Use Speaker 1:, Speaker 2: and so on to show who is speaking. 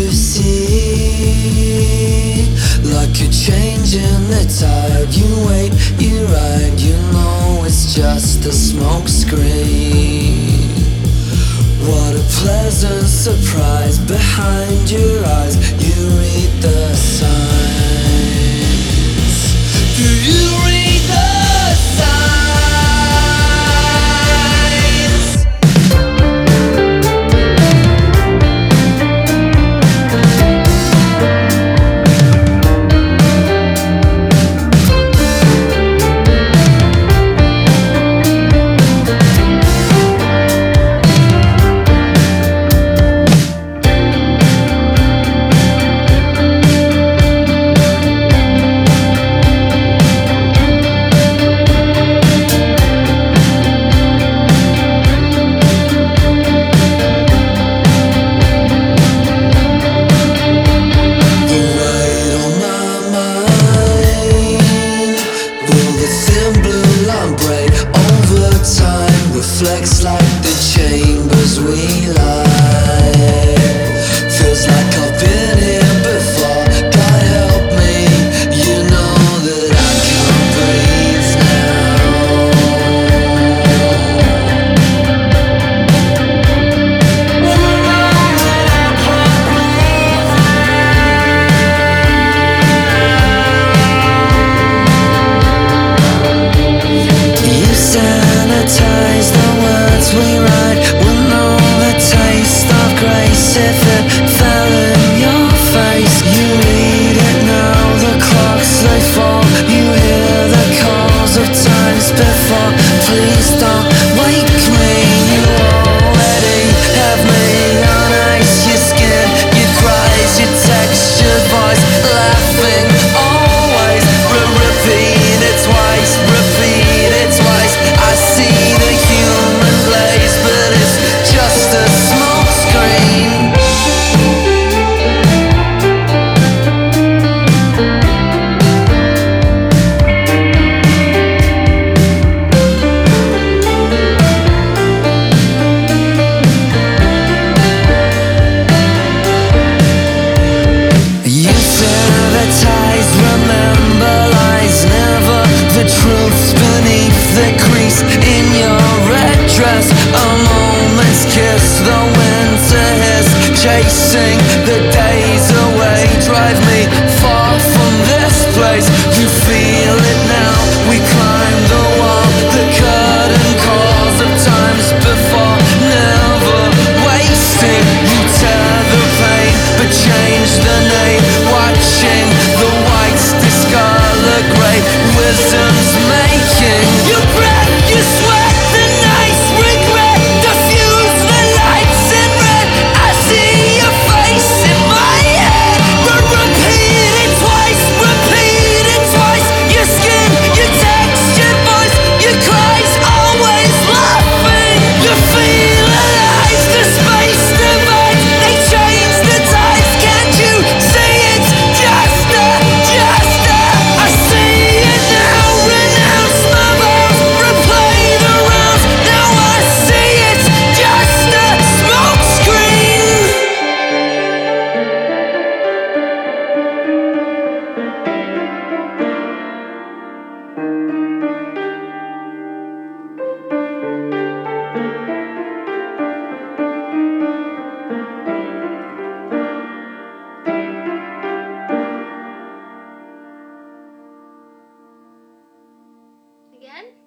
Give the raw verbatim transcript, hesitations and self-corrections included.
Speaker 1: you see? Like a change in the tide. You wait, you ride, you know it's just a smoke screen. What a pleasant surprise. Behind your eyes you read the signs. Do you read the signs? Reflects like the chambers we light. Feels like I've been here before. God help me, you know that I can't breathe now. You sanitize the words we write with all the taste of grace. If it fell in your face, you read it now. The clocks they fall. You hear the calls of times before. Please don't wake me. You already have me on ice. Your skin, your cries, your textured voice, laughing always. Re- repeat it twice. Repeat it twice. I see the human glaze, but it's just a smoke screen. You sanitize, remember lies, never the truths beneath the crease in your red dress. A moment's kiss, the winter hiss, chasing the days away. Drive me far from this place. You feel it now. We climb the wall, the curtain calls of times before. Never wasting. You tear the pain, but change the name. Watching the whites discolor grey. Wisdom's making your breath, your sweat, the nice regret. Diffuse the lights in red. I see your face in my head. Re- repeat it twice, repeat it twice. Your skin, your textured voice, your cries, always laughing. You feel alive, the space divides. They change the tides, can't you see it's just a, just a? I see it now, renounce my vows, replay the rounds. Now I see it's just a smoke screen.
Speaker 2: Again?